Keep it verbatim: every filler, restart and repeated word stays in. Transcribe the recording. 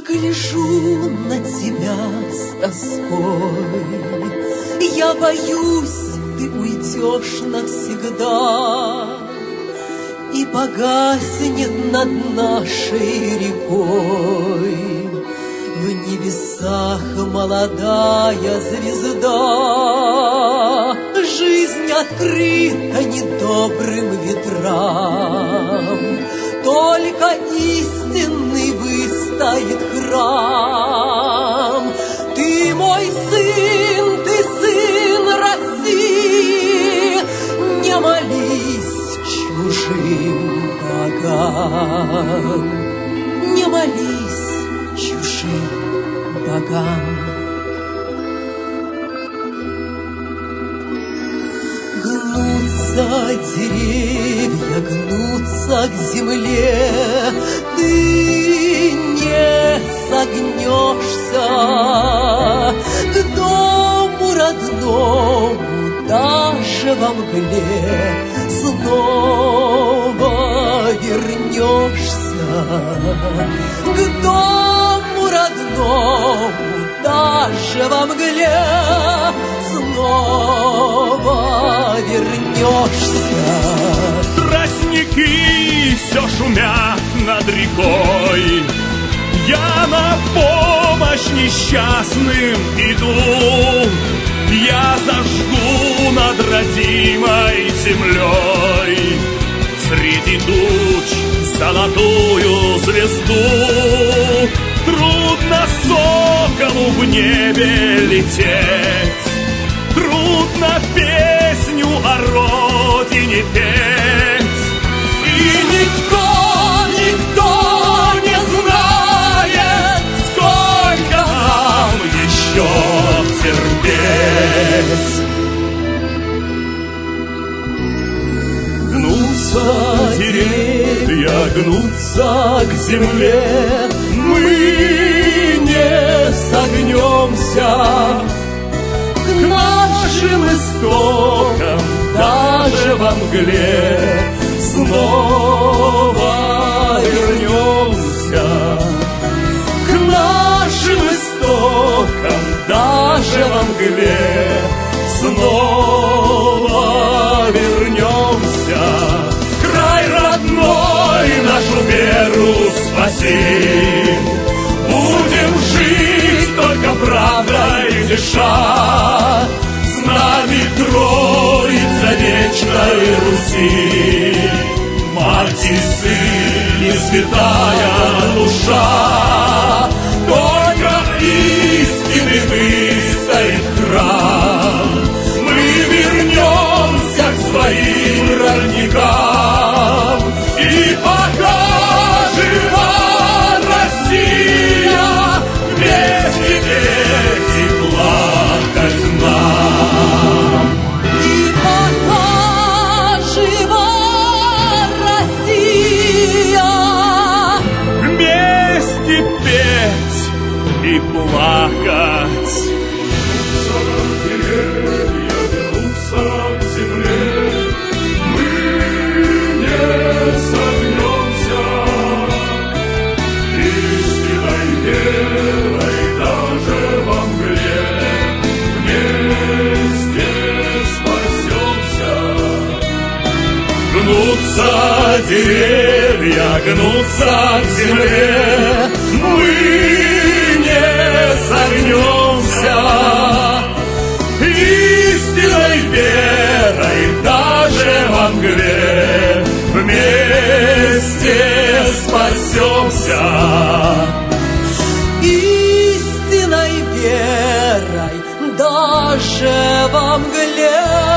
гляжу на тебя с тоской, я боюсь, ты уйдешь навсегда, и погаснет над нашей рекой в небесах молодая звезда. Жизнь открыта недобрым ветрам, только истинный выстоит храм. Ты мой сын, ты сын России, не молись чужим богам, не молись чужим богам. Гнутся деревья, гнутся к земле, ты не согнешься. К дому родному даже во мгле снова вернешься. К дому родному даже во мгле снова вернешься. Тростники все шумят над рекой, я на помощь несчастным иду. Я зажгу над родимой землей среди туч золотую звезду. Трудно соколу в небе лететь, трудно песню о родине петь. И никто, никто не знает, сколько нам еще терпеть. Гнутся деревья, гнутся к земле, мы не согнемся. К нашим истокам даже во мгле снова вернемся. К нашим истокам даже во мгле снова вернемся. Край родной, нашу веру спаси, будем жить только правдой дыша. С нами Троица вечной Руси, Мать и Сын и Святая Душа. Только истины выстоит храм, мы вернемся к своим родникам. И пока жива Россия, вместе петь и плакать нам. И пока жива Россия, вместе петь и плакать. Деревья гнутся к земле, мы не согнемся. Истинной верой даже во мгле вместе спасемся. Гнутся деревья, гнутся к земле, мы не согнемся. Истинной верой даже во мгле вместе спасемся. истинной верой даже во мгле